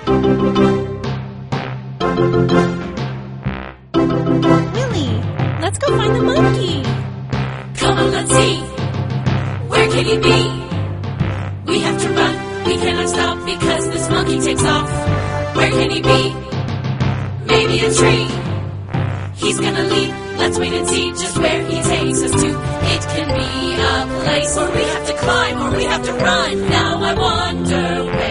Willie, let's go find the monkey. Come on, let's see. Where can he be? We have to run. We cannot stop because this monkey takes off. Where can he be? Maybe a tree. He's gonna leap. Let's wait and see just where he takes us to. It can be a place where we have to climb or we have to run. Now I wonder where